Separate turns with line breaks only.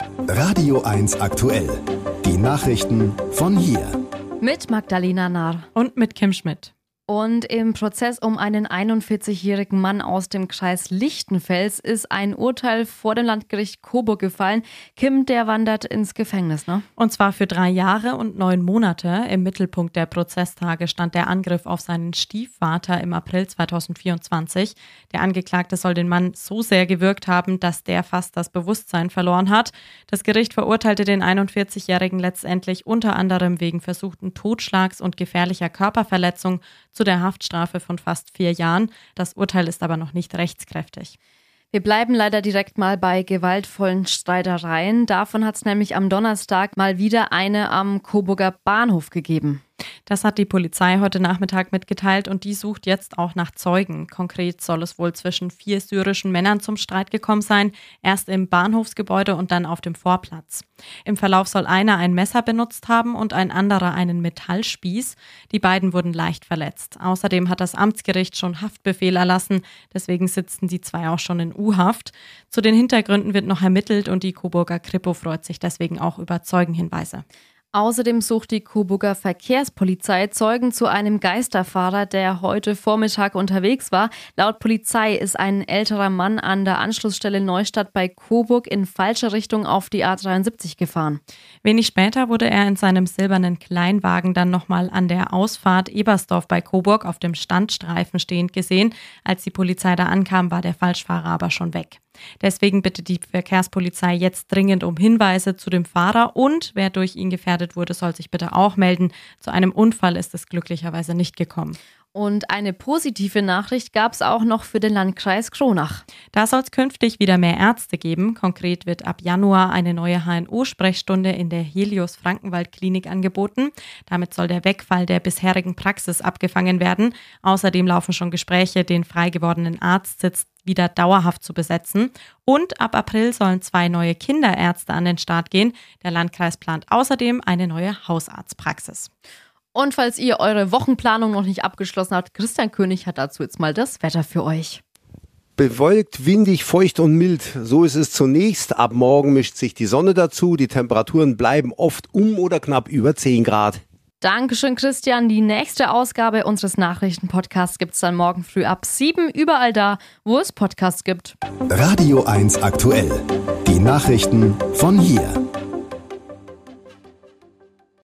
Radio 1 aktuell. Die Nachrichten von hier.
Mit Magdalena Nahr.
Und mit Kim Schmidt.
Und im Prozess um einen 41-jährigen Mann aus dem Kreis Lichtenfels ist ein Urteil vor dem Landgericht Coburg gefallen. Kim, der wandert ins Gefängnis, ne?
Und zwar für 3 Jahre und 9 Monate. Im Mittelpunkt der Prozesstage stand der Angriff auf seinen Stiefvater im April 2024. Der Angeklagte soll den Mann so sehr gewürgt haben, dass der fast das Bewusstsein verloren hat. Das Gericht verurteilte den 41-Jährigen letztendlich unter anderem wegen versuchten Totschlags und gefährlicher Körperverletzung zu der Haftstrafe von fast 4 Jahren. Das Urteil ist aber noch nicht rechtskräftig.
Wir bleiben leider direkt mal bei gewaltvollen Streitereien. Davon hat es nämlich am Donnerstag mal wieder eine am Coburger Bahnhof gegeben.
Das hat die Polizei heute Nachmittag mitgeteilt und die sucht jetzt auch nach Zeugen. Konkret soll es wohl zwischen 4 syrischen Männern zum Streit gekommen sein, erst im Bahnhofsgebäude und dann auf dem Vorplatz. Im Verlauf soll einer ein Messer benutzt haben und ein anderer einen Metallspieß. Die beiden wurden leicht verletzt. Außerdem hat das Amtsgericht schon Haftbefehl erlassen, deswegen sitzen die 2 auch schon in U-Haft. Zu den Hintergründen wird noch ermittelt und die Coburger Kripo freut sich deswegen auch über Zeugenhinweise.
Außerdem sucht die Coburger Verkehrspolizei Zeugen zu einem Geisterfahrer, der heute Vormittag unterwegs war. Laut Polizei ist ein älterer Mann an der Anschlussstelle Neustadt bei Coburg in falsche Richtung auf die A73 gefahren.
Wenig später wurde er in seinem silbernen Kleinwagen dann nochmal an der Ausfahrt Ebersdorf bei Coburg auf dem Standstreifen stehend gesehen. Als die Polizei da ankam, war der Falschfahrer aber schon weg. Deswegen bittet die Verkehrspolizei jetzt dringend um Hinweise zu dem Fahrer und wer durch ihn gefährdet wurde, soll sich bitte auch melden. Zu einem Unfall ist es glücklicherweise nicht gekommen.
Und eine positive Nachricht gab es auch noch für den Landkreis Kronach.
Da soll es künftig wieder mehr Ärzte geben. Konkret wird ab Januar eine neue HNO-Sprechstunde in der Helios-Frankenwald-Klinik angeboten. Damit soll der Wegfall der bisherigen Praxis abgefangen werden. Außerdem laufen schon Gespräche, den frei gewordenen Arztsitz wieder dauerhaft zu besetzen. Und ab April sollen 2 neue Kinderärzte an den Start gehen. Der Landkreis plant außerdem eine neue Hausarztpraxis.
Und falls ihr eure Wochenplanung noch nicht abgeschlossen habt, Christian König hat dazu jetzt mal das Wetter für euch.
Bewölkt, windig, feucht und mild. So ist es zunächst. Ab morgen mischt sich die Sonne dazu. Die Temperaturen bleiben oft oder knapp über 10 Grad.
Dankeschön, Christian. Die nächste Ausgabe unseres Nachrichtenpodcasts gibt es dann morgen früh ab 7 überall da, wo es Podcasts gibt.
Radio 1 aktuell. Die Nachrichten von hier.